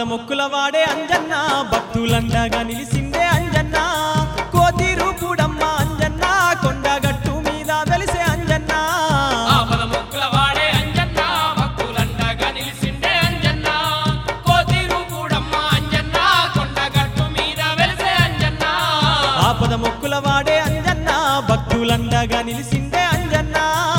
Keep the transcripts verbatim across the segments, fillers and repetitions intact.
మొక్కుల వాడే అంజన్న భక్తులండగా నిలిసిందే అంజన్న కోతి రూపుడమ్మ అంజన్న కొండగట్టు మీద వెలిసే అంజన్న ఆపద మొక్కుల వాడే అంజన్న భక్తులండగా నిలిసిందే అంజన్న కోతి రూపుడమ్మ అంజన్న కొండగట్టు మీద వెలిసే అంజన్న ఆపద మొక్కుల వాడే అంజన్న భక్తులండగా నిలిసిందే అంజన్న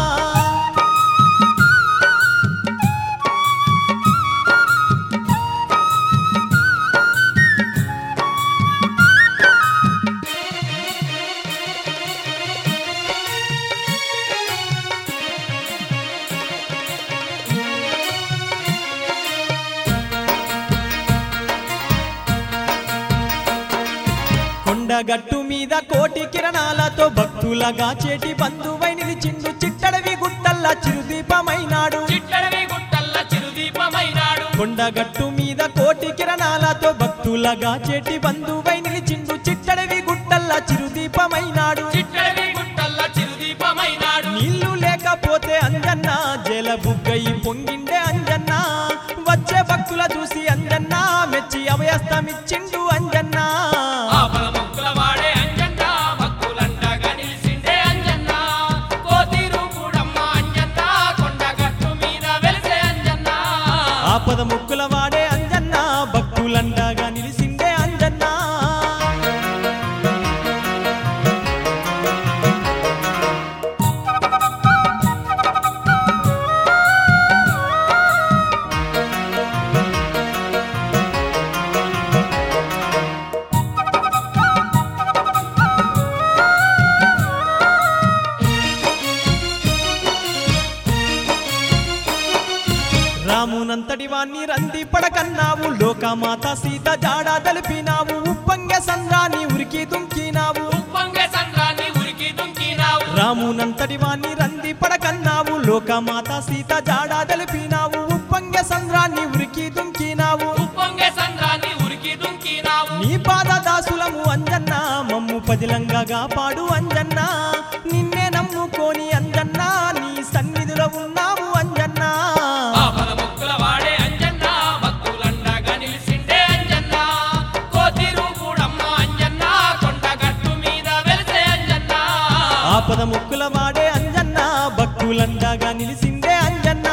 కొండగట్టు మీద కోటి కిరణాలతో భక్తులగా చేటి బంధువై నిలిచిండు చిట్టడవి గుట్టల్లా చిరుదీపమైనాడు చిట్టడవి గుట్టల్ల చిరుదీపమైనాడు కొండగట్టు మీద కోటి కిరణాలతో భక్తులగా చేటి బంధువై నిలిచిండు చిట్టడవి గుట్టల్లా చిరుదీపమైనాడు చిట్టడవి గుట్టల్ల చిరుదీపమైనాడు నీళ్లు లేకపోతే అంజన్న జల బుగ్గయి పొంగిండే అంజన్న వచ్చే భక్తుల చూసి అంజన్న మెచ్చి అభయస్తమిచ్చిండు అంజన్న ఆపద మొక్కుల వాడే అంజన్న భక్తులండగా నిలిసిండే అంజన్న కోతి రూపుడమ్మ అంజన్న కొండగట్టు మీద వెలిసే అంజన్న ఆపద ముక్కుల వాడే అంజన్న భక్తులండగా నిలిసిందే అంజన్న రామునంతటి వాణ్ణి రంది పడకన్నావు లోకమాత సీత జాడ తెలిపినావు ఉప్పంగె సంద్రాన్ని ఉరికి దుంకినావు ఉప్పొంగే సంద్రాన్ని ఉరికి దుంకినావు రామునంతటి వాణ్ణి రంది పడకన్నావు లోకమాత సీత జాడ తెలిపినావు ఉప్పంగె సంద్రాన్ని ఉరికి దుంకినావు ఉప్పొంగే సంద్రాన్ని ఉరికి దుంకినావు నీ పాద దాసులము అంజన్న మమ్ము పదిలంగా కాపాడు అంజన్న నిన్నే నమ్ముకోని అంజన్న నీ సన్నిధిలో ఉన్నావు అంజన్న ఆపద మొక్కుల వాడే అంజన్న భక్తులండగా నిలిసిండే అంజన్న కోతి రూపుడమ్మ అంజన్న కొండగట్టు మీద వెలిసే అంజన్న ఆపద ముక్కుల వాడే అంజన్న భక్తులండగా నిలిసిందే అంజన్న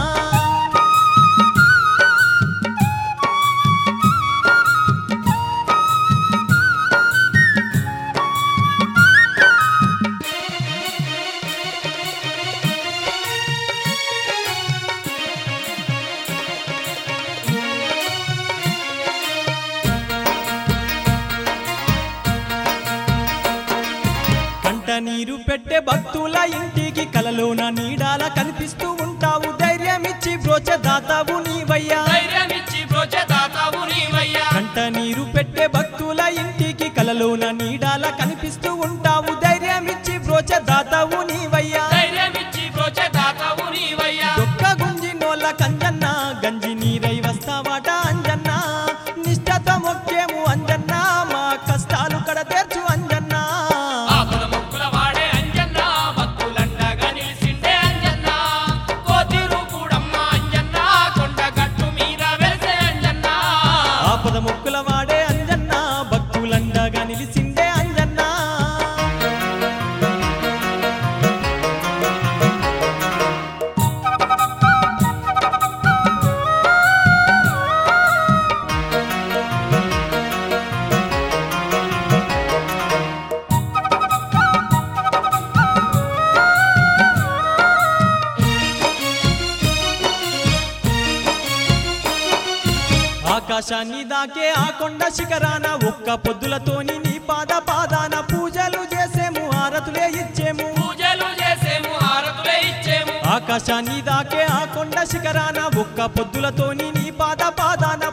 కంట నీరు పెట్టే భక్తుల ఇంటికి కలలోన నీడాల కనిపిస్తూ ఉంటావు ధైర్యమిచ్చి బ్రోచే దాతావు నీవయ్యా ధైర్యమిచ్చి బ్రోచే దాతావు నీవయ్యా కంట నీరు పెట్టే భక్తుల ఇంటికి కలలోన నీడాల కనిపిస్తూ ఉంటావు ధైర్యమిచ్చి బ్రోచే దాతావు నీవయ్యా ధైర్యమిచ్చి బ్రోచే దాతావు నీవయ్యా దొక్క గుంజి నోళ్ళ కంజన్న గంజి నీరై వస్తావాట అంజన్న నిష్ఠత మొక్కేము అంజన్న మా కష్టాలు కడ తీర్చు అంజన్న ఆపద మొక్కుల వాడే అంజన్న భక్తులండగా నిలిసిండే అంజన్న కోతి రూపుడమ్మ అంజన్న కొండగట్టు మీద వెలిసే అంజన్న ఆపద ముక్కుల వాడే అంజన్న భక్తులండగా నిలిసిందే అంజన్న ఆకాశాన్ని దాకే ఆ కొండ శిఖరాన ఒక్క పొద్దులతోని నీ పాద పాదాన పూజలు చేసేము హారతులే ఇచ్చేము పూజలు చేసేము హారతులే ఇచ్చేము ఆకాశాన్ని దాకే ఆ కొండ శిఖరాన ఒక్క పొద్దులతోని నీ పాద పాదాన